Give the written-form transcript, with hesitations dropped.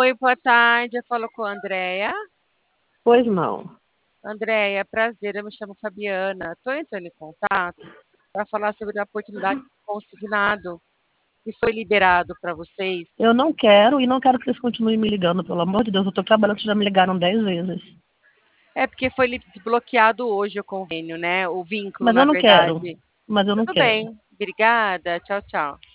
Oi, boa tarde. Eu falo com a Andréia. Pois não. Andréia, prazer, eu me chamo Fabiana. Estou entrando em contato para falar sobre a oportunidade de consignado que foi liberado para vocês. Eu não quero e não quero que vocês continuem me ligando, pelo amor de Deus. Eu tô trabalhando, vocês já me ligaram 10 vezes. É porque foi desbloqueado hoje o convênio, né? O vínculo, Mas na eu não quero. verdade. Mas eu não Tudo quero. bem, obrigada. Tchau, tchau.